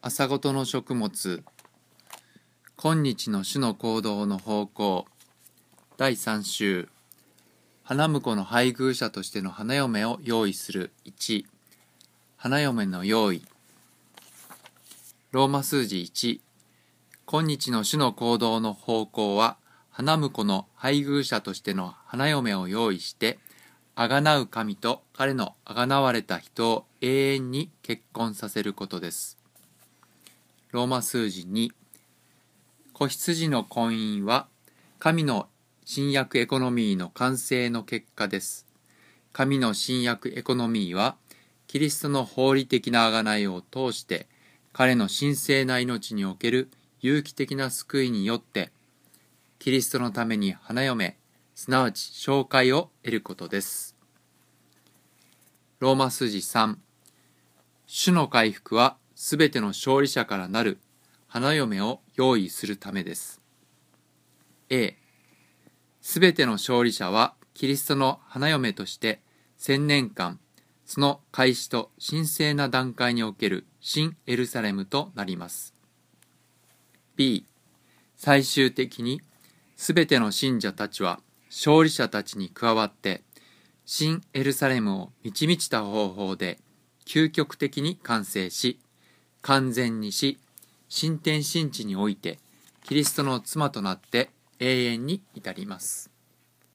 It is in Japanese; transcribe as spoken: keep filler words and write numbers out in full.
朝ごとの食物、今日の主の行動の方向、だいさん週、花婿の配偶者としての花嫁を用意する。いち、花嫁の用意。ローマ数字いち、今日の主の行動の方向は、花婿の配偶者としての花嫁を用意して、あがなう神と彼のあがなわれた人を永遠に結婚させることです。ローマ数字に、子羊の婚姻は神の新約エコノミーの完成の結果です。神の新約エコノミーは、キリストの法理的な贖いを通して、彼の神聖な命における有機的な救いによって、キリストのために花嫁、すなわち紹介を得ることです。ローマ数字さん、主の回復はすべての勝利者からなる花嫁を用意するためです。A、すべての勝利者はキリストの花嫁として千年間、その開始と神聖な段階における新エルサレムとなります。B、最終的にすべての信者たちは勝利者たちに加わって新エルサレムを満ち満ちた方法で究極的に完成し、完全にし、新天新地においてキリストの妻となって永遠に至ります。